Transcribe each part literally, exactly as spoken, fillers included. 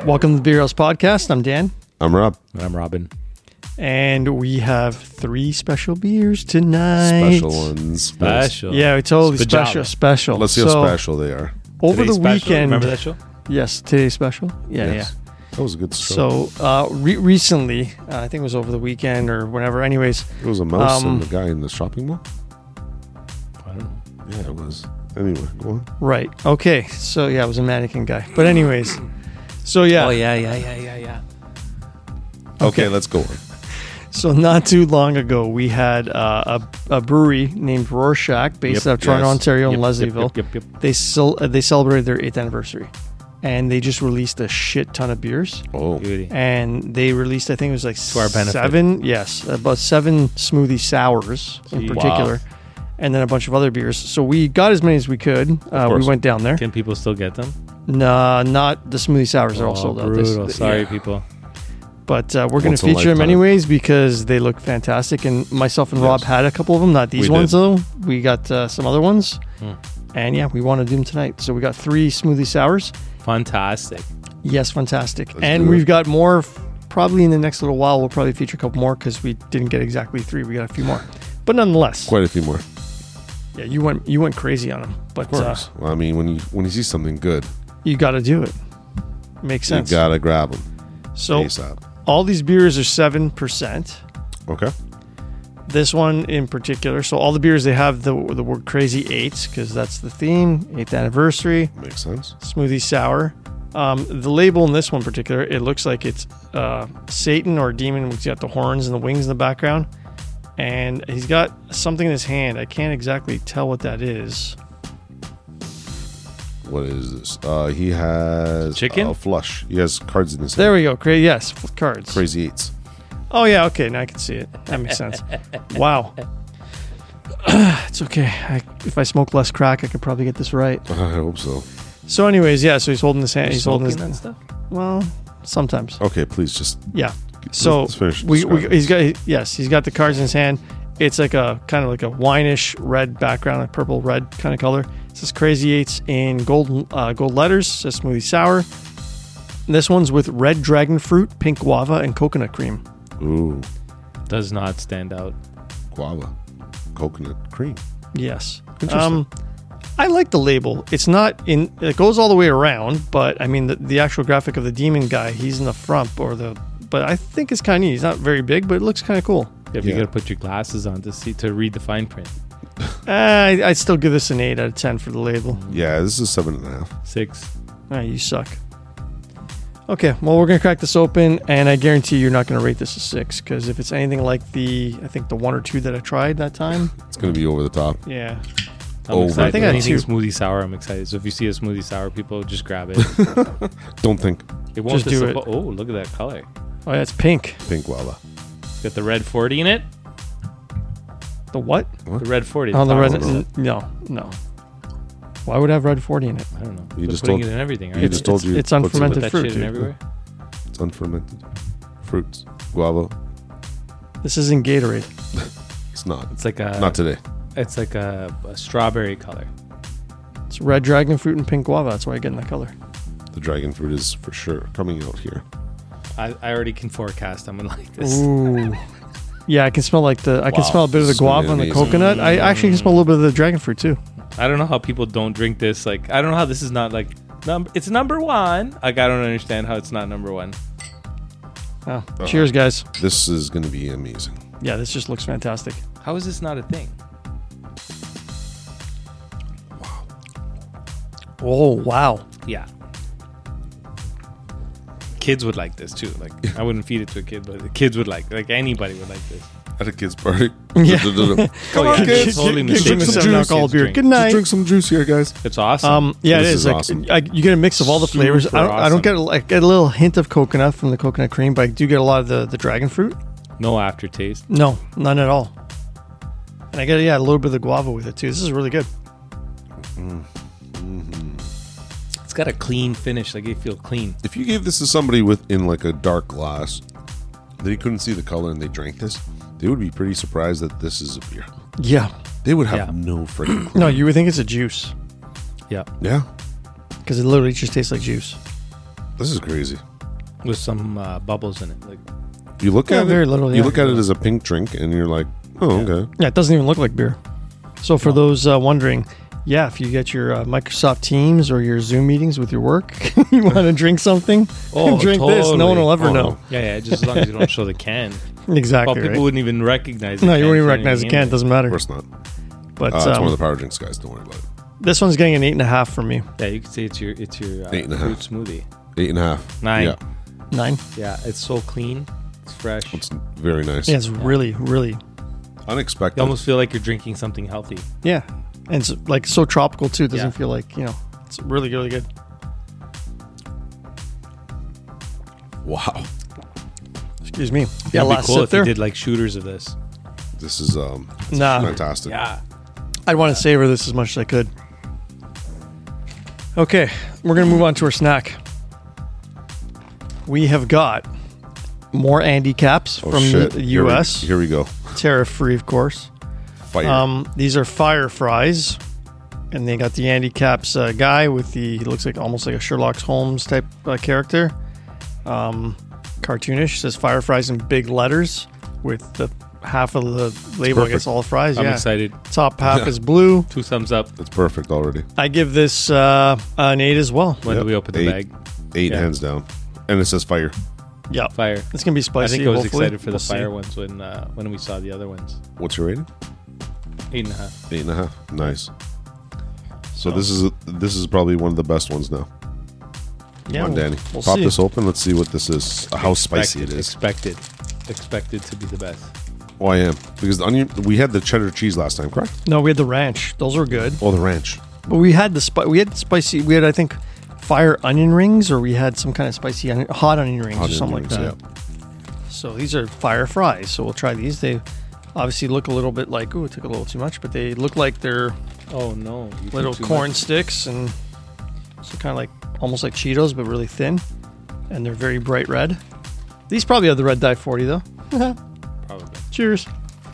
Welcome to the Beer House Podcast. I'm Dan. I'm Rob. And I'm Robin. And we have three special beers tonight. Special ones. Special. Yeah, we totally Spajala. special. Special. Let's see so, how special they are. Over Today's the special. weekend. Remember that show? Yes, today's special. Yeah, Yes. That was a good show. yeah. So uh, re- recently, uh, I think it was over the weekend or whenever. Anyways, it was a mouse um, and the guy in the shopping mall? I don't know. Yeah, it was. Anyway, go on. right. Okay. So yeah, it was a mannequin guy. But anyways, so yeah. Oh, yeah, yeah, yeah, yeah, yeah. Okay, Okay. let's go on. So not too long ago, we had uh, a, a brewery named Rorschach, based Yep. out of Toronto, Yes. Ontario, Yep, and yep, Leslieville. Yep, yep, yep. They cel- uh, they celebrated their eighth anniversary, and they just released a shit ton of beers. Oh, Beauty. And they released, I think it was like To our benefit. seven, yes, about seven smoothie sours in Gee. particular, and then a bunch of other beers. So we got as many as we could. Uh, we course. went down there. Can people still get them? Nah, not the smoothie sours are all Oh, sold out. This- brutal. th- Sorry, yeah. people. But uh, we're going Once to in a feature them lifetime. anyways because they look fantastic. And myself and Yes. Rob had a couple of them. Not these We ones did. though. We got uh, some other ones. Hmm. And yeah, we want to do them tonight. So we got three smoothie sours. Fantastic. Yes, fantastic. Let's and do we've it. got more f- probably in the next little while. We'll probably feature a couple more because we didn't get exactly three. We got a few more. But nonetheless, quite a few more. yeah, you went you went crazy on them. But Of uh, course. Well, I mean, when you when you see something good, you got to do it. Makes sense. you gotta grab them so ASAP. all these beers are seven percent. Okay. This one in particular. So all the beers, they have the the word crazy eight because that's the theme. Eighth anniversary. Makes sense. Smoothie sour. Um, the label in this one in particular, it looks like it's uh, Satan or a demon. He's got the horns and the wings in the background. And he's got something in his hand. I can't exactly tell what that is. What is this? Uh, he has Chicken? a flush. He has cards in his There hand. we go. Cra- yes, with cards. Crazy eights. Oh, yeah. Okay. Now I can see it. That makes sense. Wow. It's okay. I, if I smoke less crack, I could probably get this right. I hope so. So, anyways, yeah. So he's holding his hand. You're He's holding his. smoking that stuff? Well, sometimes. Okay, please just Yeah. So let's finish we, we describing. he's got yes he's got the cards in his hand. It's like a kind of like a wineish red background, like purple red kind of color. It says Crazy Eights in gold uh, gold letters. It says Smoothie Sour. This one's with red dragon fruit, pink guava, and coconut cream. Ooh, Does not stand out. guava, coconut cream. Yes. Interesting. Um, I like the label. It's not in. It goes all the way around, but I mean the, the actual graphic of the demon guy. He's in the front or the. But I think it's kind of neat. He's not very big, but it looks kind of cool. If Yeah. you got to put your glasses on to see to read the fine print. Uh, I, I'd still give this an eight out of ten for the label. Yeah, this is seven and a half. Six. Ah, you suck. Okay, well, we're going to crack this open, and I guarantee you're not going to rate this a six, because if it's anything like the, I think the one or two that I tried that time, It's gonna be over the top. yeah. I'm Over. excited. I think I had Anything two. smoothie sour, I'm excited. So if you see a smoothie sour, people just grab it. Don't think It won't Just do disappoint- it. Oh, look at that color. Oh, yeah, it's pink. pink guava. It's got the red forty in it. The what? The red forty. Oh, the top red, one. n- no, no. Why would I have red forty in it? I don't know. You They're just putting told- it in everything, right? you It's, just told it's, you it's put some- Put unfermented that fruit, shit in dude. everywhere. It's unfermented fruits. Guava. This isn't Gatorade. It's not. It's like a. Not today. It's like a, a strawberry color. It's red dragon fruit and pink guava. That's why I get in that color. The dragon fruit is for sure coming out here. I, I already can forecast I'm gonna like this. Ooh. Yeah, I can smell like the. I can Wow, smell a bit of the this is gonna be guava and the amazing. coconut. I actually can smell a little bit of the dragon fruit too. I don't know how people don't drink this. Like I don't know how this is not like number. It's number one. Like I don't understand how it's not number one. Oh, Uh-huh. cheers, guys. This is gonna be amazing. Yeah, this just looks fantastic. How is this not a thing? Oh wow. Yeah. Kids would like this too. Like I wouldn't feed it to a kid, but the kids would like. Like anybody would like this. At a kid's party. Yeah. Come Oh, on, yeah, kids. it's totally Give mistaken. me some some juice. alcohol Kids beer. drink. Good Just night. drink some juice here, guys. It's awesome. Um, yeah, This it is is. Like awesome. I, you get a mix of all the flavors. I don't, I don't get awesome. like get a little hint of coconut from the coconut cream, but I do get a lot of the, the dragon fruit. no aftertaste. No, none at all. And I get yeah a little bit of the guava with it too. This is really good. It's got a clean finish. Like you feel clean. If you gave this to somebody with in like a dark glass, they couldn't see the color and they drank this, they would be pretty surprised that this is a beer. Yeah. They would have Yeah. no freaking clue. No, you would think it's a juice Yeah. Yeah, because it literally just tastes like juice. this is crazy. with some uh, bubbles in it. Like You look Yeah, at very it. little, You yeah. look at it as a pink drink, and you're like, oh, okay. Yeah, it doesn't even look like beer. So for No. those uh, wondering, yeah, if you get your uh, Microsoft Teams or your Zoom meetings with your work, you want to drink something, Oh, drink this. No one will ever Oh, know. yeah, yeah. Just as long as you don't show the can. Exactly. Oh, people right? wouldn't even recognize. The No, can you won't even for recognize the anything can. It doesn't matter. Of course not. But Uh, it's um, one of the Power Drinks guys. Don't worry about it. this one's getting an eight and a half from me. Yeah, you could say it's your it's your uh, Eight and a fruit half. smoothie. Eight and a half. Nine. Yeah, Nine. Yeah, it's so clean. It's fresh. it's very nice. Yeah, it's really, really, Unexpected. You almost feel like you're drinking something healthy. yeah, and it's like so tropical too. It doesn't Yeah. feel like you know. It's really, really good. Wow. Excuse me. Yeah, It'd be last cool sip if there. you did like shooters of this. This is um Nah, fantastic. Yeah. I'd want to savor this as much as I could. Okay, we're gonna move on to our snack. We have got more Andy caps Oh, from shit. the Here we- U S, Here we, go. tariff free, of course. Fire. Um, these are fire fries, and they got the Andy Caps uh, guy with the he looks like almost like a Sherlock Holmes type uh, character, um, cartoonish. Says fire fries in big letters with the half of the label. I perfect. guess all the fries. I'm yeah, excited. top half Yeah. is blue. Two thumbs up. That's perfect already. I give this uh, an eight as well. When Yep. do we open the Eight. bag? Eight Yeah. hands down. And it says fire. Yeah, Fire. it's gonna be I spicy. think I was hopefully. excited for the We'll see. fire ones when uh, when we saw the other ones. What's your rating? Eight and a half. Eight and a half. Nice. So So- this is this is probably one of the best ones now. Yeah, Come on, we'll- Danny. we'll Pop see. this open. Let's see what this is. How spicy it Expected, is. Expected. Expected to be the best. Oh, I am because the onion. We had the cheddar cheese last time, correct? No, we had the ranch. Those were good. Oh, the ranch. But we had the spi- we had spicy. We had I think fire onion rings, or we had some kind of spicy onion, hot onion rings Hot or something onion like rings, that. So these are fire fries. So we'll try these. They obviously look a little bit like ooh, it took a little too much, but they look like they're Oh no! You put little too corn much. sticks, and so kind of like almost like Cheetos, but really thin, and they're very bright red. These probably have the red dye forty though. Probably. Cheers.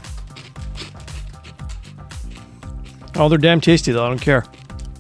Oh, they're damn tasty though. I don't care.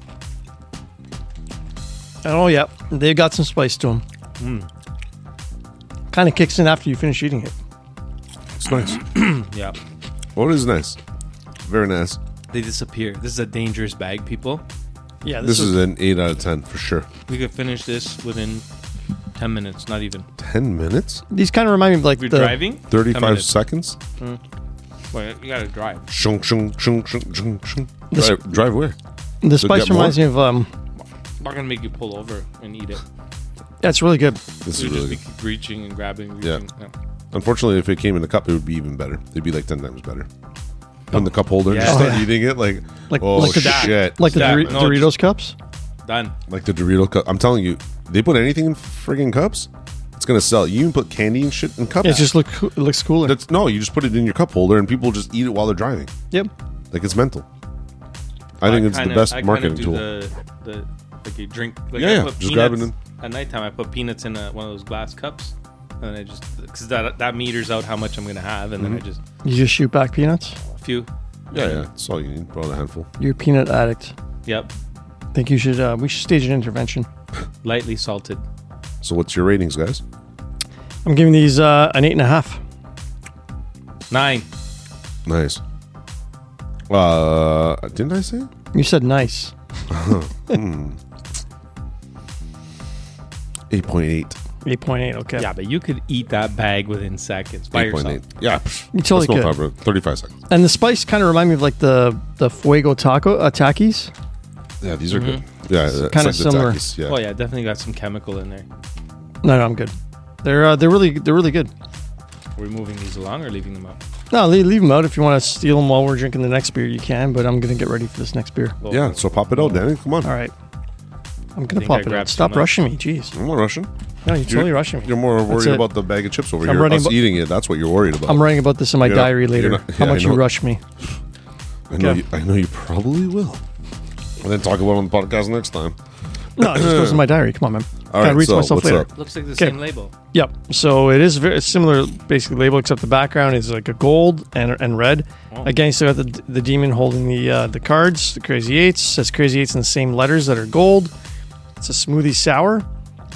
Oh yeah, they've got some spice to them. Mm. Kind of kicks in after you finish eating it. It's nice. Yeah. Oh, it is nice. Very nice. They disappear. This is a dangerous bag, people. Yeah, This, this, is an eight out of ten for sure. We could finish this within ten minutes, not even. Ten minutes? these kind of remind me of like If you're the driving, ten Thirty-five minutes. seconds? Well, you gotta drive. Shung shung shung shung shung shung. This- Drive, drive where? the spice get more? reminds me of um. I'm not gonna make you pull over and eat it. Yeah, it's really good. This is You really just good. be reaching and grabbing. Yeah. Reaching. Yeah. Unfortunately, if it came in a cup, it would be even better. It'd be like ten times better. Put in the cup holder and Yeah. just Oh, start yeah. eating it like, Like oh like the shit. like the Stack. Dor- No, Doritos just- cups. Done. Like the Dorito cup. I'm telling you, they put anything in friggin' cups, it's gonna sell. You can put candy and shit in cups. It just look coo- it looks cooler. That's no, you just put it in your cup holder and people just eat it while they're driving. Yep. Like it's mental. I think it's kinda- the best I kinda marketing do tool. The, the like you drink. Like Yeah, I yeah, put just grab it peanuts at nighttime. I put peanuts in a, one of those glass cups, and I just because that that meters out how much I'm gonna have, and Mm-hmm. then I just You just shoot back peanuts. a few. Yeah, yeah. That's all you need. About a handful. You're a peanut addict. Yep, Think you should uh, we should stage an intervention. lightly salted. So what's your ratings, guys? I'm giving these uh, an eight and a half. Nine. Nice. Uh, didn't I say? You said nice. Eight point eight. eight point eight. Okay. Yeah, but you could eat that bag within seconds by Eight point yourself. eight. Yeah. You totally That's no could. problem. Thirty-five seconds. And the spice kind of remind me of like the the Fuego Taco uh, Takis. Yeah, these are good. Yeah, it's kinda like the similar. Takis, Yeah. Oh yeah, definitely got some chemical in there. No, no, I'm good. They're uh, they're really they're really good. Are we moving these along or leaving them out? No, leave, leave them out. If you want to steal them while we're drinking the next beer, you can. But I'm gonna get ready for this next beer. Well, Yeah, so pop it out, Danny. Come on. All right. I'm gonna think pop I it out. grabbed too Stop much. rushing me. Jeez. I'm not rushing. No, you're totally rushing me. You're more That's worried it. about the bag of chips over I'm here. writing Us abo- eating it. That's what you're worried about. I'm writing about this in my You're not- diary you're later. not- How yeah, I much you know. rush me. I know, Okay. you, I know you probably will. And then talk about it on the podcast next time. No, it just goes in my diary. Come on, man. All Gotta right, read to so myself what's later. up? Looks like the Okay. same label. Yep. So it is very similar, basically label, except the background is like a gold and and red. Oh. Again, you still got the the demon holding the uh, the cards, the Crazy Eights. It says Crazy Eights in the same letters that are gold. It's a smoothie sour.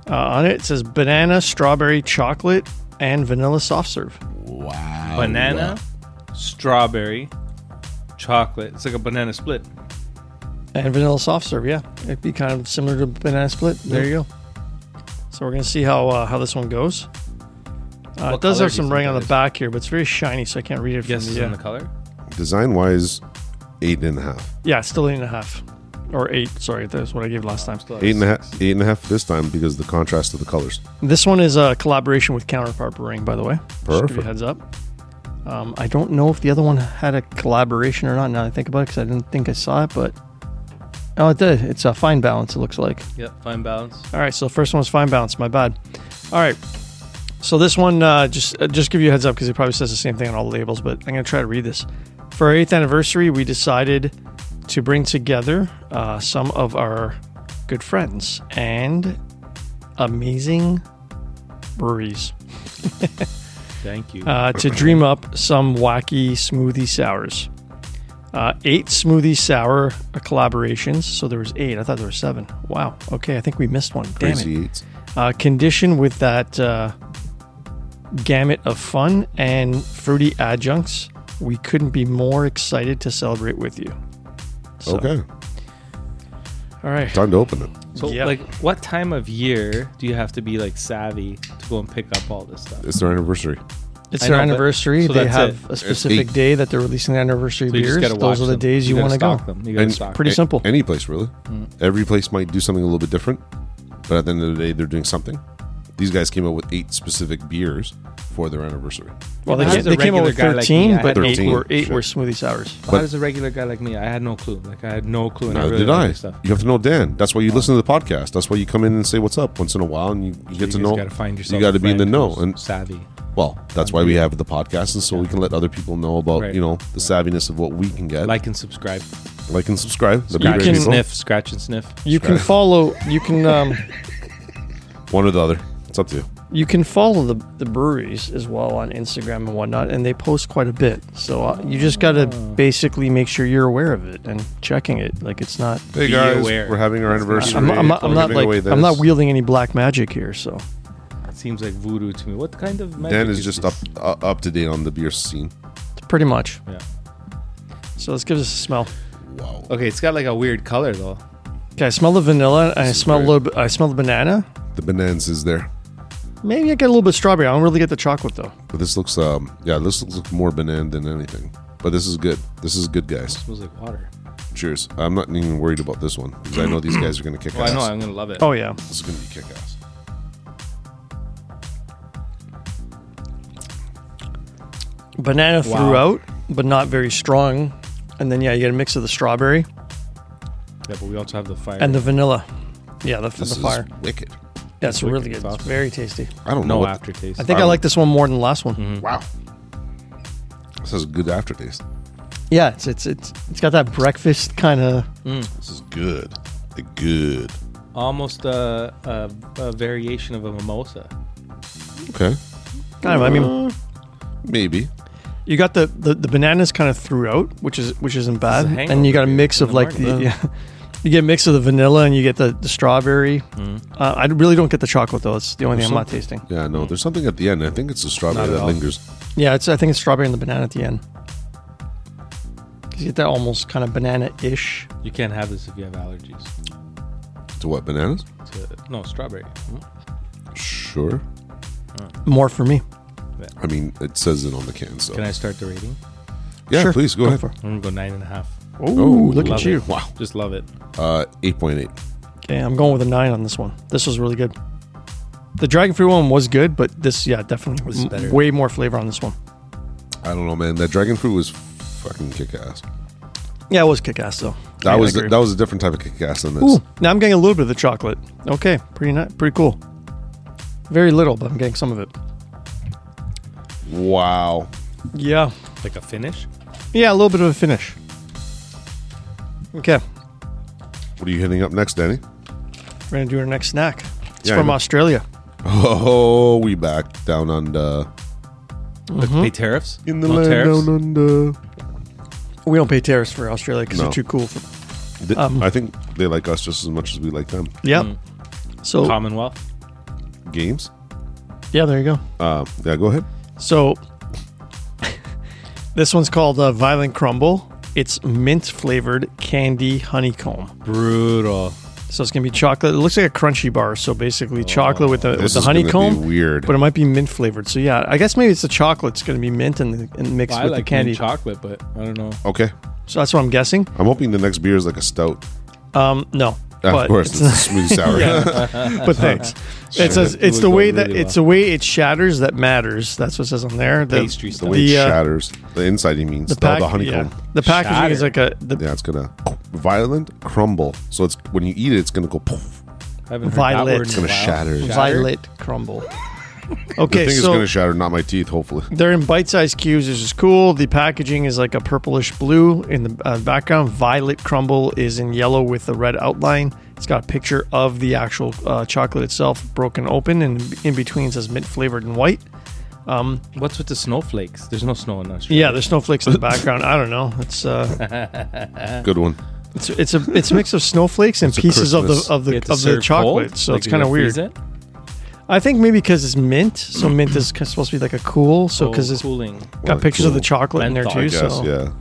Uh, on it, it says banana, strawberry, chocolate, and vanilla soft serve. Wow. Banana, strawberry, chocolate. It's like a banana split. And vanilla soft serve, yeah. It'd be kind of similar to banana split. There you go. So we're going to see how uh, how this one goes. Uh, it does color have do some you writing think on that the is? back here, but it's very shiny, so I can't read it from Guesses the... on Uh, the color? Design wise, eight and a half. yeah, it's still eight and a half. Or eight, sorry. That's what I gave last time. Eight and a half. Eight and a half this time because of the contrast of the colors. This one is a collaboration with Counterpart Brewing, by the way. Just to give you a Perfect. heads up. Um, I don't know if the other one had a collaboration or not now that I think about it, because I didn't think I saw it, but... Oh, it did. It's a Fine Balance, it looks like. Yep, fine balance. All right, so the first one was Fine Balance. My bad. All right. So this one, uh, just uh, just give you a heads up because it probably says the same thing on all the labels, but I'm going to try to read this. For our eighth anniversary, we decided to bring together uh, some of our good friends and amazing breweries Thank you. uh, to dream up some wacky smoothie sours. Uh, eight smoothie sour collaborations. So there was eight. I thought there were seven. Wow. Okay, I think we missed one. Damn it. Crazy eights. Uh, conditioned with that uh, gamut of fun and fruity adjuncts, we couldn't be more excited to celebrate with you. So, Okay. All right. Time to open it. so, yep. like, what time of year do you have to be, like, savvy to go and pick up all this stuff? It's their anniversary. It's I their know, but- anniversary. so they that's have it. a specific eight. day that they're releasing their anniversary So you just beers. gotta Those watch are the them. days you, gotta want to go. stock them. You gotta And- stock Pretty A- simple. Any place, really. Mm. Every place might do something a little bit different, but at the end of the day, they're doing something. These guys came out with eight specific beers for their anniversary. Well, they, How ca- does a they came out regular with guy like thirteen, me- I but had eight thirteen, were eight sure. were smoothie sours. How does a regular guy like me? I had no clue. Like, I had no clue. And I Neither really did like I. this stuff. You have to know Dan. That's why you listen to the podcast. That's why you come in and say what's up once in a while, and you, you get to you know. got to find yourself. You got to a be in the friend know, who's and savvy. well, that's why we have the podcast, and so we can let other people know about Right. you know the savviness of what we can get. Like and subscribe. like and subscribe. That'd be Scratch great, and people. sniff. Scratch and sniff. You can follow. You can. Um, One or the other. It's up to you. You can follow the, the breweries as well on Instagram and whatnot, and they post quite a bit. So uh, you just got to basically make sure you're aware of it and checking it. Like it's not. Hey Be guys, aware. we're having our anniversary. I'm, I'm not. I'm We're not giving away like. this. I'm not wielding any black magic here. So It seems like voodoo to me. What kind of magic Dan is just up this? uh, up to date on the beer scene. pretty much. Yeah. So let's give this a smell. Wow. Okay, it's got like a weird color though. Okay, I smell the vanilla. And I This is smell a great. little bit. I smell the banana. The bananas is there, Maybe I get a little bit of strawberry. I don't really get the chocolate though. but this looks um yeah this looks more banana than anything. But this is good. This is good, guys. It smells like water. Cheers. I'm not even worried about this one because I know these guys are gonna kick Well, ass. I know I'm gonna love it. Oh yeah. This is gonna be kick ass. Banana Wow. throughout, but not very strong. And then yeah, you get a mix of the strawberry Yeah, but we also have the fire. and the vanilla. Yeah, the, This the is fire. wicked. That's wicked. really good. It's It's awesome. very tasty. I don't know. no What, aftertaste. I think I I don't- like this one more than the last one. Mhm. wow. This has a good aftertaste. Yeah, it's it's it's it's got that breakfast kind of. Mm. This is good. The good. Almost a, a, a variation of a mimosa. Okay. Kind of. I mean, Maybe. you got the, the, the bananas kind of throughout, which is which isn't bad, This is a and you got a hangover mix beer of in the like the morning. yeah, you get a mix of the vanilla and you get the, the strawberry. Mm. Uh, I really don't get the chocolate though. It's the only There's thing I'm not something- tasting. Yeah, no. There's something at the end. I think it's the strawberry Not at that all. lingers. Yeah, it's I think it's strawberry and the banana at the end. 'Cause you get that almost kind of banana-ish. You can't have this if you have allergies. To what, bananas? To, no, strawberry. Mm. Sure. More for me. I mean, it says it on the can, so. Can I start the rating? Yeah, Sure. please, go, ahead. for it. I'm gonna go nine and a half. Ooh, look love at you. it. Wow. Just love it. Uh, eight point eight. Okay, I'm going with a nine on this one. This was really good. The dragon fruit one was good, but this, yeah, definitely This is m- better. way more flavor on this one. I don't know, man. That dragon fruit was fucking kick ass. Yeah, it was kick-ass though. That Yeah, I was agree. that was a different type of kick ass than this. Ooh, now I'm getting a little bit of the chocolate. Okay, pretty nice, pretty cool. Very little, but I'm getting some of it. Wow. Yeah, Like a finish. yeah, a little bit of a finish. Okay, What are you hitting up next, Danny? we're gonna do our next snack. It's Yeah, I from know. Australia. Oh, we back down on the Like Mhm. pay tariffs. in the No land tariffs? down under. We don't pay tariffs for Australia because No. they're too cool. For, Th- Um, I think they like us just as much as we like them. yeah. Mm. So Commonwealth. games. Yeah, there you go. Uh, yeah, go ahead. So this one's called uh, Violent Crumble. It's mint flavored candy honeycomb. Brutal. So it's gonna be chocolate. It looks like a crunchy bar. So basically, chocolate with the with This the is gonna honeycomb. be weird. But it might be mint flavored. So yeah, I guess maybe it's the chocolate's gonna be mint and, and mixed I with like the candy. mint chocolate, but I don't know. Okay. So that's what I'm guessing. I'm hoping the next beer is like a stout. Um, no, Uh, but of course, it's it's a smooth sour. but thanks. It says It it's would the go way that really it's well. the way it shatters that matters. That's what it says on there. The, Pastry the stuff. way it The, uh, shatters. The inside, he means. the, The, pack, the honeycomb. yeah. The packaging is like Shatter. a the Yeah, it's going to violent crumble. So it's when you eat it, it's going to go poof. I haven't heard Violet. that word It's in a gonna while. shatter. violet crumble. The Okay, thing is so going to shatter, not my teeth, hopefully. they're in bite-sized cubes, which is cool. The packaging is like a purplish blue in the uh, background. Violet crumble is in yellow with the red outline. It's got a picture of the actual uh, chocolate itself broken open, and in between it says mint flavored and white. What's with the snowflakes? There's no snow in Australia. Yeah, there's snowflakes in the background. I don't know. It's uh, Good one. it's it's a it's a mix of snowflakes and It's a pieces of the Christmas. of You the have to of the serve chocolate. cold? So Like, it's you kind of gotta weird. freeze it? I think maybe because it's mint, so mint is supposed to be like a cool. So Oh, because it's cooling. got Well, pictures of the cool. chocolate in there Menthol, too. I guess, So yeah.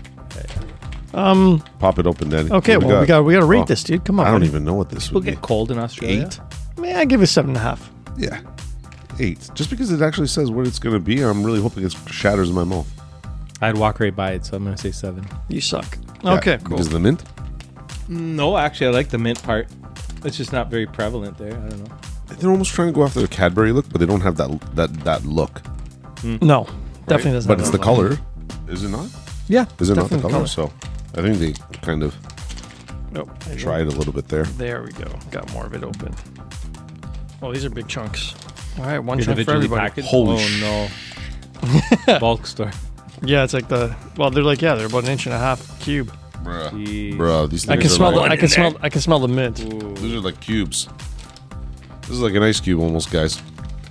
Um, Pop it open, Danny. okay, What do well we got we got to rate Oh, this, dude. Come on, I don't buddy. even know what this People would be. get cold in Australia. Eight? Man, I give it a seven and a half. Yeah. Eight. Just because it actually says what it's going to be, I'm really hoping it shatters in my mouth. I'd walk right by it, so I'm going to say seven. You suck. Yeah, Okay, cool. Because of the mint? No, actually, I like the mint part. It's just not very prevalent there. I don't know. They're almost trying to go after the Cadbury look, but they don't have that that that look. No, definitely right? doesn't. But have it's that the look. color. Is it not? Yeah, Is it not the definitely color? So I think they kind of Nope. There you go. tried a little bit there. There we go. Got more of it open. Oh, these are big chunks. All right, one chunk for Individually everybody. packaged? Holy oh, no. Bulk store. Yeah, it's like the well, they're like yeah, they're about an inch and a half cube. Bruh. Jeez. Bruh, these I things can are smell the like, I can smell I can smell the mint. Ooh. These are like cubes. This is like an ice cube almost, guys.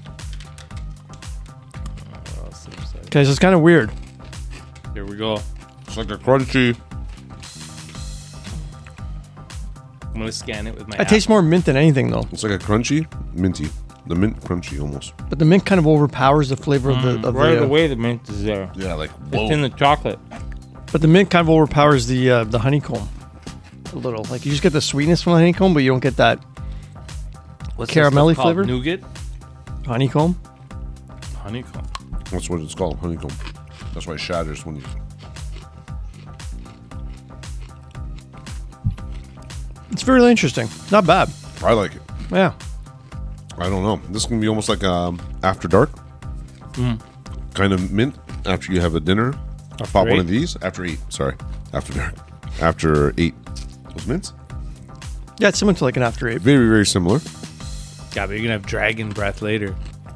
Oh, so excited. Okay, so it's kind of weird. Here we go. It's like a crunchy. I'm going to scan it with my It app. tastes more mint than anything though. It's like a crunchy, minty. The mint crunchy almost. But the mint kind of overpowers the flavor of the of right the. Uh, away, the mint is there. Yeah, like It's in the chocolate. but the mint kind of overpowers the uh, the honeycomb a little. Like you just get the sweetness from the honeycomb, but you don't get that What's Caramelly this stuff called? flavor? Nougat? honeycomb. Honeycomb. That's what it's called, honeycomb. That's why it shatters when you. It's really interesting. Not bad. I like it. Yeah. I don't know. This is gonna be almost like um, after dark, kind of mint. After you have a dinner, pop one eight? of these. After eight, sorry, after dark. After eight, those mints. Yeah, it's similar to like an after eight. Very, very similar, Yeah, but you're going to have dragon breath later.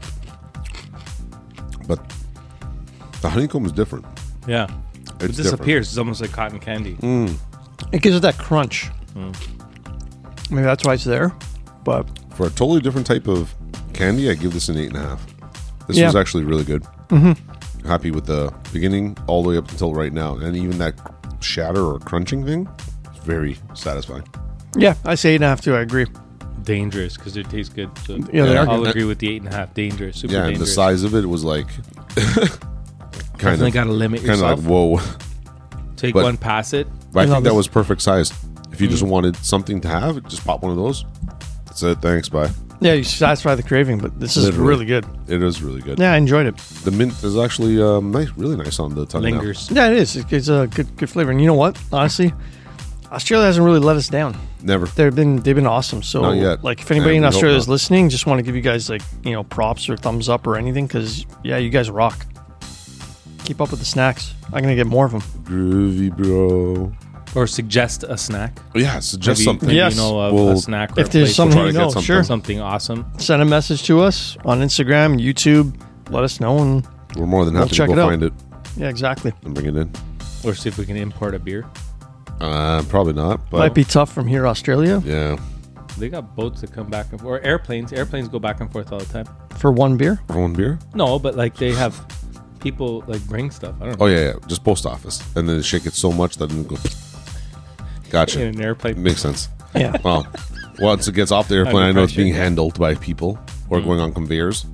but the honeycomb is different. Yeah. It It's disappears. It's almost like cotton candy. It gives it that crunch. Maybe that's why it's there. But different. For a totally different type of candy, I give this an eight and a half. This Yeah. was actually really good. Mm-hmm. Happy with the beginning all the way up until right now, and even that shatter or crunching thing, is very satisfying. yeah, I say eight and a half too. I agree. Dangerous because they taste good. So Yeah, they are I'll good. agree with the eight and a half. Dangerous. Super Yeah, and the dangerous. size of it was like kind Definitely of got to limit kind of yourself. like whoa. Take but- one, pass it. But I You know, think that this- was perfect size. If you just wanted something to have, just pop one of those. That's it. Thanks. Bye. Yeah, you satisfy the craving, but this is Literally. really good. It is really good. Yeah, I enjoyed it. The mint is actually um, nice, really nice on the tongue. now. Lingers. Yeah, it is. It- It's a good good flavor. And you know what? Honestly, Australia hasn't really let us down. Never. They've been they've been awesome. So Not yet. like if anybody And in we hope Australia is not. listening, just want to give you guys like, you know, props or thumbs up or anything because yeah, you guys rock. Keep up with the snacks. I'm gonna get more of them. Groovy, bro. Or suggest a snack. Yeah, suggest Maybe, something. maybe Yes. you know a, We'll- a snack or If a there's place something try you to get know, something. sure. something awesome. Send a message to us on Instagram, YouTube. Let us know and We're more than We'll happy check to it go out. find it yeah, exactly. and bring it in. Or see if we can import a beer. Uh, probably not, but Might be tough from here, Australia, yeah. They got boats that come back and forth. Or airplanes. Airplanes go back and forth all the time. for one beer. For one beer? No, but like they have people like bring stuff. I don't know. Oh yeah, yeah. Just post office, and then shake it so much that it go. Gotcha. In an airplane. Makes sense. Yeah. Well, once it gets off the airplane, Under I know it's pressure, being yeah. handled by people, or going on conveyors.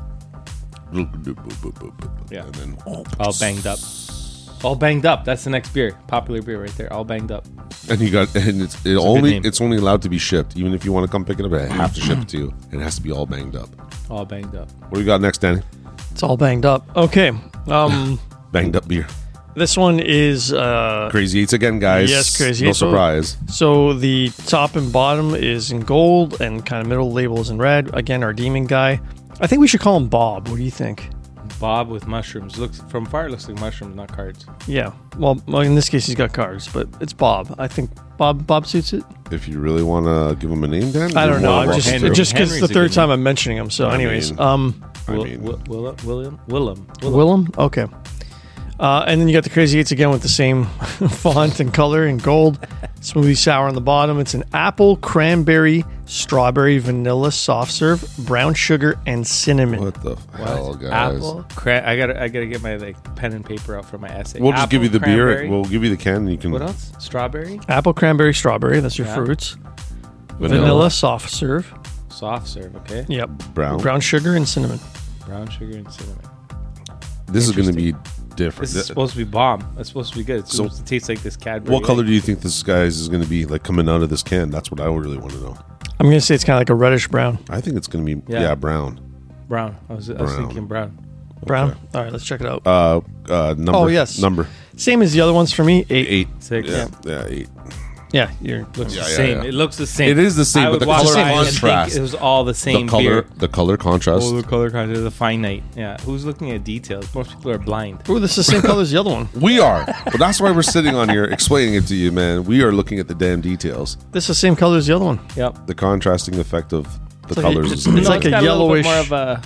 Yeah. And then All banged up. All banged up. That's the next beer. Popular beer right there. All banged up. and you got and it's it a good only name. it's only allowed to be shipped. Even if you want to come pick it up, I have to ship it to you. It has to be all banged up. All banged up. What do you got next, Danny? It's all banged up. Okay. Um, Banged up beer. this one is uh, Crazy Eights again, guys. Yes, Crazy No Eights. surprise. so the top and bottom is in gold, and kind of middle label is in red. Again, our demon guy. I think we should call him Bob. What do you think? Bob with mushrooms. Looks from far. It looks like mushrooms, not cards. Yeah. Well, well, in this case, he's got cards, but it's Bob. I think Bob Bob suits it. If you really want to give him a name, Dan, I you're don't know. more I'm than just welcome to. just because it's the Henry's a third good time name. I'm mentioning him. So, I anyways, mean- um, I Will, mean, Will, Willem, William, Willem, Willem. Okay. Uh, and then you got the Crazy Eights again with the same font and color in gold. Smoothie sour on the bottom. It's an apple, cranberry, strawberry, vanilla soft serve, brown sugar, and cinnamon. what the hell, What? guys? Apple. Cra- I gotta, I gotta get my like pen and paper out for my essay. We'll just give you the Apple, beer. cranberry. We'll give you the can, and you can. What else? Strawberry, Apple, cranberry, strawberry. That's your Yeah. fruits. Vanilla. Vanilla. soft serve. soft serve. Okay. Yep. Brown. Brown sugar and cinnamon. Brown sugar and cinnamon. This is going to be different. This is Th- supposed to be bomb. It's supposed to be good. It's So- supposed to taste like this Cadbury. what color egg. do you think this guy's is going to be like coming out of this can? That's what I would really want to know. I'm gonna say it's kind of like a reddish brown. I think it's going to be yeah, Yeah. brown. Brown. I was, I was Brown. thinking brown. Brown. Okay. All right, let's check it out. Uh, uh, number. Oh, yes. number Same as the other ones for me. Eight. eight. Six. Yeah, yeah, eight. Yeah, you're. Looks Yeah, the yeah, same. yeah. It looks the same. It is the same, I but would the walk color by and think contrast. It was all the same The color, beer. the color contrast. Oh, the color contrast. The finite. Yeah. Who's looking at details? Most people are blind. Ooh, this is the same color as the other one. We are, but that's why we're sitting on here explaining it to you, man. We are looking at the damn details. This is the same color as the other one. Yep. The contrasting effect of the It's like colors a- is it's amazing. like a got little bit yellowish- more of a,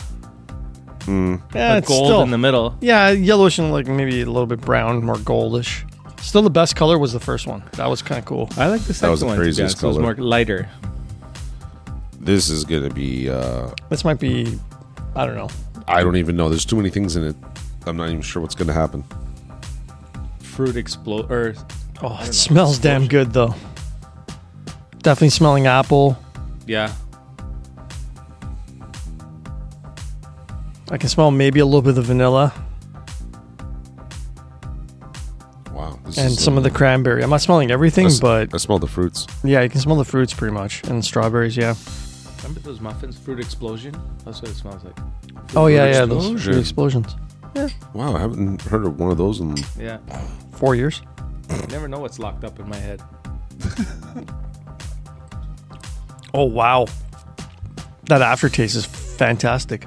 Yeah, a it's gold still, in the middle. Yeah, yellowish and like maybe a little bit brown, more goldish. Still, the best color was the first one. That was kind of cool. I like the second was the one. to be craziest honest. It was color. more lighter. This is going to be. Uh, This might be, I don't know. I don't even know. There's too many things in it. I'm not even sure what's going to happen. Fruit explode. Or Oh, don't it know. smells damn good though. Definitely smelling apple. yeah. I can smell maybe a little bit of the vanilla Wow. This and is, some uh, of the cranberry. I'm not smelling everything, I s- but I smell the fruits. yeah, you can smell the fruits pretty much and strawberries. Yeah. Remember those muffins? Fruit explosion. That's what it smells like. Oh yeah, yeah. explosion. Those fruit explosions. Wow, I haven't heard of one of those in. Yeah. Four years. You never know what's locked up in my head. Oh wow, that aftertaste is fantastic.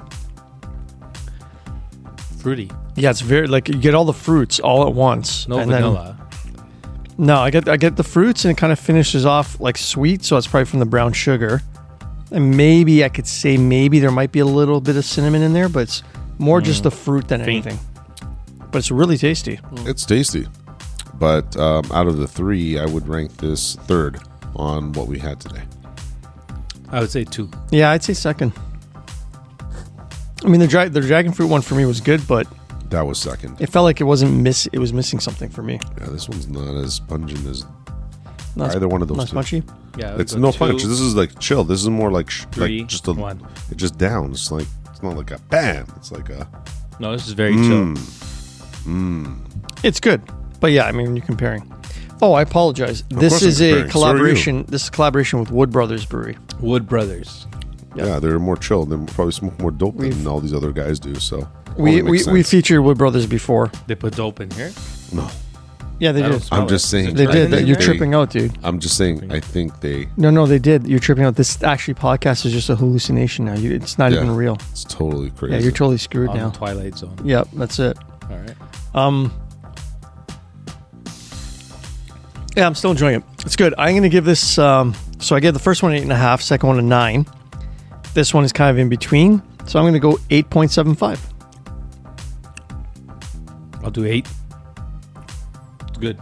Fruity. Yeah, it's very like you get all the fruits all at once. No and then- vanilla. no, I get I get the fruits and it kind of finishes off like sweet, so it's probably from the brown sugar. And maybe I could say maybe there might be a little bit of cinnamon in there, but it's more just the fruit than Faint. anything. But it's really tasty. It's tasty, but um, out of the three, I would rank this third on what we had today. I would say two. Yeah, I'd say second. I mean, the dra- the dragon fruit one for me was good, but That was second. it felt like it wasn't miss. It was missing something for me. Yeah, this one's not as pungent as Not either one of those Not two. munchy. Yeah. I would It's go no two, punch. This is like chill. This is more like sh- three, like just a one. It's just down. It's like it's not like a bam. It's like a No, this is very chill. mm. It's good, but yeah, I mean, when you're comparing. Oh, I apologize. course This I'm is a comparing. So are you. collaboration. This is a collaboration with Wood Brothers Brewery. Wood Brothers. Yeah. Yeah, they're more chill. They probably smoke more dope We've- than all these other guys do. So We only we, makes we sense. featured Wood Brothers before. They put dope in here. no. Yeah, they I don't did. smell I'm just it. saying. Is it They I did. dragon That in you're there? tripping out, dude. I'm just saying. I think they. No, no, they did. You're tripping out. This actually podcast is just a hallucination now. You, it's not Yeah. even real. It's totally crazy. Yeah, you're totally screwed On now. the Twilight Zone. Yep, that's it. All right. Um, yeah, I'm still enjoying it. It's good. I'm going to give this. Um, so I gave the first one eight and a half, second one a nine. This one is kind of in between, so I'm going to go eight point seven five. I'll do eight. It's good.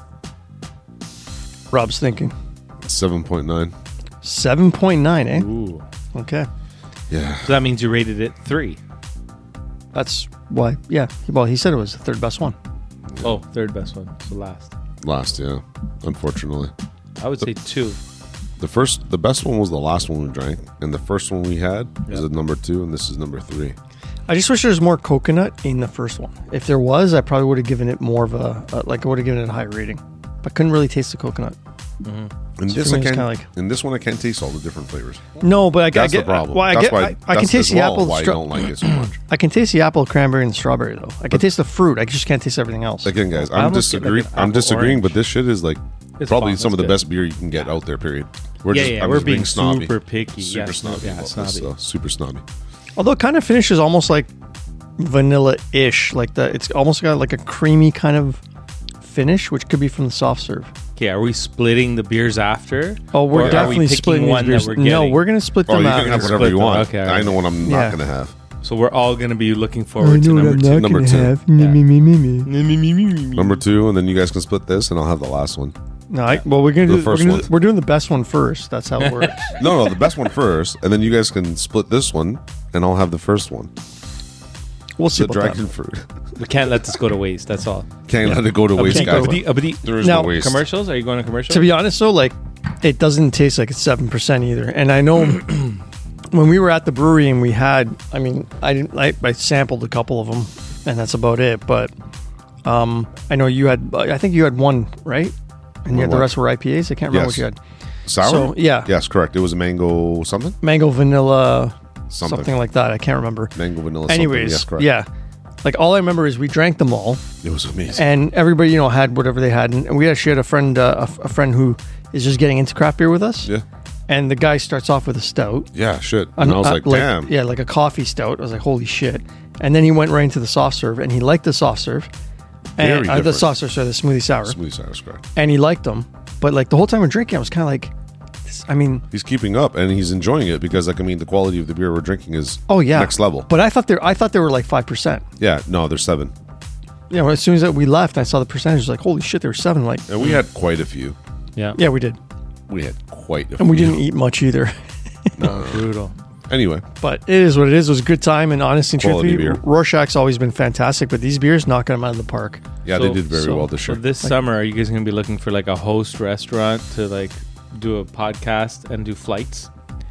Rob's thinking seven point nine. seven point nine, eh? Ooh. Okay, Yeah. So that means you rated it three. that's why. Yeah, well, he said it was the third best one. Oh, third best one. So last. Last, yeah. Unfortunately. I would say two. The first, the best one was the last one we drank, and the first one we had Yep. is at number two, and this is number three. I just wish there was more coconut in the first one. If there was, I probably would have given it more of a, uh, like I would have given it a higher rating. But I couldn't really taste the coconut. And So this for I me, it's can't. kinda like- in this one, I can't taste all the different flavors. No, but I, That's I get the problem. Well, I that's get, why I, I can that's taste as the well apple. Why stra- I don't like it so much. I can taste the apple, cranberry, and strawberry though. I can taste the fruit. I just can't taste everything else. Again, guys, I I'm almost get, like, disagreeing. an I'm apple disagreeing, orange. but this shit is like It's probably bomb. some of It's the good. best beer you can get out there. Period. We're Yeah, just, yeah, I'm we're just being, being snobby, super picky. super Yeah, snobby, yeah, about snobby. this. Uh, super snobby. Although it kind of finishes almost like vanilla-ish, like the it's almost got like a creamy kind of finish, which could be from the soft serve. Okay, are we splitting the beers after? Oh, we're Or are we definitely picking splitting one these that beers. we're No, getting? we're gonna split Oh, them you out. can have Split whatever you them. want. Okay, I know what I'm Yeah. not going to have. So we're all going to be looking forward to number two. Number two. have. Yeah. Me, me, me, me. Number two, and then you guys can split this, and I'll have the last one. No, I, well, we're gonna The do. first we're, gonna, one. we're doing the best one first. That's how it works. No, no, the best one first, and then you guys can split this one, and I'll have the first one. We'll see The about dragon that. fruit. We can't let this go to waste. That's all. Can't let it go to waste, Abdi- guys. Abdi- Abdi- There is Now, no waste. commercials? Are you going to commercials? To be honest, though, like it doesn't taste like it's seven percent either. And I know when we were at the brewery and we had, I mean, I didn't. I, I sampled a couple of them, and that's about it. But um, I know you had. I think you had one, right? And you had the What? rest were I P As. I can't remember Yes. what you had. Sour? So, yeah. Yes, correct. It was a mango something? Mango, vanilla, Something. something, like that. I can't remember. Mango vanilla Anyways, something. Yes, correct. yeah. Like all I remember is we drank them all, It was amazing. and everybody, you know, had whatever they had. And we actually had a friend, uh, a, f- a friend who is just getting into craft beer with us. yeah. And the guy starts off with a stout. Yeah, shit. And I was Uh, like, damn. Yeah, like a coffee stout. I was like, holy shit. And then he went right into the soft serve, and he liked the soft serve. And, Very uh, the different. soft serve, sorry, the smoothie sour. Smoothie sour, correct. And he liked them. But like the whole time we're drinking, I was kind of like, this, I mean, He's keeping up, and he's enjoying it because, like, I mean, the quality of the beer we're drinking is oh yeah, next level. But I thought they, I thought they were like five percent. Yeah, no, there's seven. You know, as soon as we left, I saw the percentage. I was like, holy shit, there were seven. Like, And we had quite a few. yeah. yeah, we did, We had quite a few. and we didn't eat much either. No, brutal. Anyway, But it is what it is. It was a good time, and honestly, and Quality truthfully, beer. Rorschach's always been fantastic. But these beers knocking them out of the park. yeah, So- they did very so- well this So year. this summer, are you guys going to be looking for like a host restaurant to like do a podcast and do flights?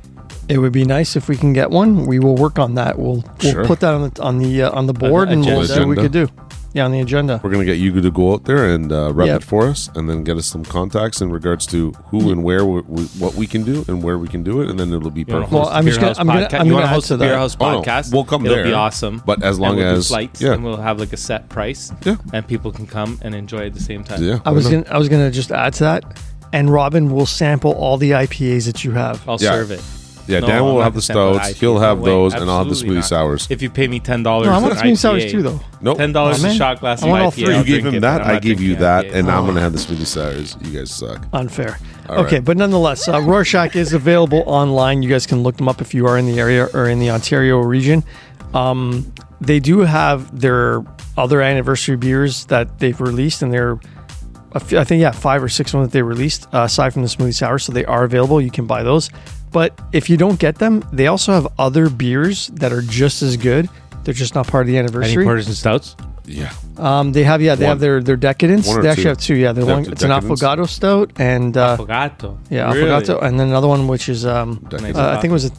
It would be nice if we can get one. We will work on that. We'll we'll Sure. put that on the on the uh, on the board, and we'll agenda. see what we could do. Yeah, on the agenda. We're going to get you to go out there and uh, rep Yep. it for us, and then get us some contacts in regards to who and where, we, we, what we can do, and where we can do it, and then it'll be You wanna perfect. Well, host I'm a just Beer gonna- House I'm gonna- podcast? I'm You gonna wanna add host to a Beer that. House Oh, no. podcast? We'll come It'll there. be awesome. But as And long we'll do as flights, yeah, and we'll have like a set price, yeah, and people can come and enjoy at the same time. yeah. I was gonna I was gonna just add to that, and Robin will sample all the I P As that you have. I'll Yeah. serve it. Yeah, No, Dan I'm will not have the gonna sample stouts. I P As. He'll have No way. those, and I'll have the Absolutely smoothie not. sours. If you pay me ten dollars, No, I want for smoothie an sours I P A, too, though. Nope. Ten dollars Oh, a man. shot glass I of want all I P A. three. I'll You gave drink him it, that. but I'm I not gave you drinking that, I P As. and now I'm Oh. gonna have the smoothie sours. You guys suck. Unfair. All okay, right. but nonetheless, uh, Rorschach is available online. You guys can look them up if you are in the area or in the Ontario region. Um, they do have their other anniversary beers that they've released, and they're, a few- I think, yeah, five or six ones that they released uh, aside from the smoothie sour. So they are available. You can buy those. But if you don't get them, they also have other beers that are just as good. They're just not part of the Any anniversary. porters and stouts? Yeah. Um, they have, yeah, they One. have their their decadence. One or They actually two. have two. Yeah, they're They have one. two It's an Decadence. affogato stout, and uh, Affogato. yeah, Really? affogato, and then another one which is um, Decadence. uh, I think it was a,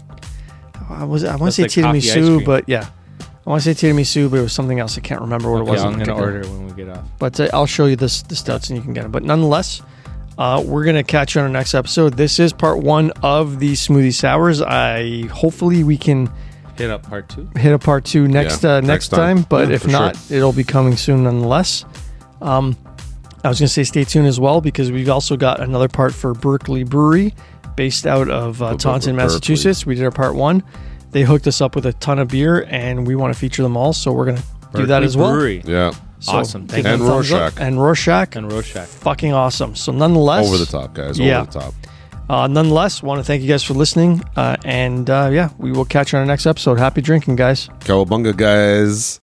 I was I want That's to say like coffee ice tiramisu, cream. but yeah, I want to say tiramisu, but it was something else. I can't remember what Okay, it was. I'm in gonna particular. order when we get off. But uh, I'll show you this the stouts, and you can get them. But nonetheless, uh, we're gonna catch you on our next episode. This is part one of the smoothie sours. I hopefully we can Hit up part two. hit a part two next Yeah, uh, next next time. time. But Yeah, if for not, it'll be coming soon nonetheless. Um, I was going to say stay tuned as well because we've also got another part for Berkeley Brewery, based out of uh, Ber- Taunton, Ber- Massachusetts. We did our part one. They hooked us up with a ton of beer, and we want to feature them all. So we're going to do that Berkeley as well. Brewery. Yeah. So Awesome. give Thank them you. a thumbs And up. Rorschach. And Rorschach. And Rorschach. Fucking awesome. So nonetheless, Over the top, guys. Yeah. Over the top. Uh, nonetheless, want to thank you guys for listening. Uh, and uh, yeah, we will catch you on our next episode. Happy drinking, guys. Cowabunga, guys.